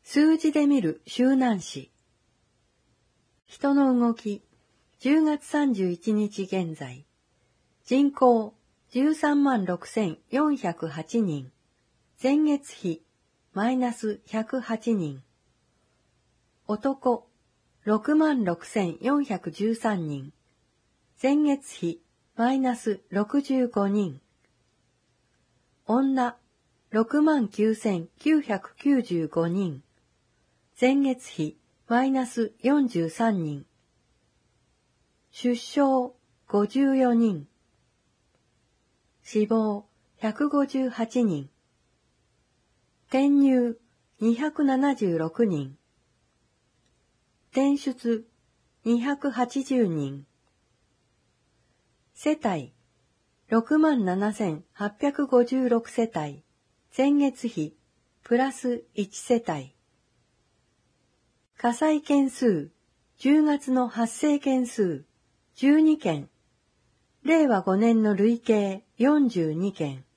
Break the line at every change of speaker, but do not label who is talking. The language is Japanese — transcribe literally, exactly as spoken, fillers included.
数字で見る周南市。人の動き、じゅうがつさんじゅういちにち現在。人口じゅうさんまんろくせんよんひゃくはちにん。前月比マイナスひゃくはちにん。男ろくまんろくせんよんひゃくじゅうさんにん。前月比マイナスろくじゅうごにん。女ろくまんきゅうせんきゅうひゃくきゅうじゅうごにん。前月比マイナスよんじゅうさんにん。出生ごじゅうよにん。死亡ひゃくごじゅうはちにん。転入にひゃくななじゅうろくにん。転出にひゃくはちじゅうにん。世帯ろくまんななせんはっぴゃくごじゅうろく世帯。前月比プラスいち世帯。火災件数じゅうがつの発生件数じゅうにけん。れいわごねんの累計よんじゅうにけん。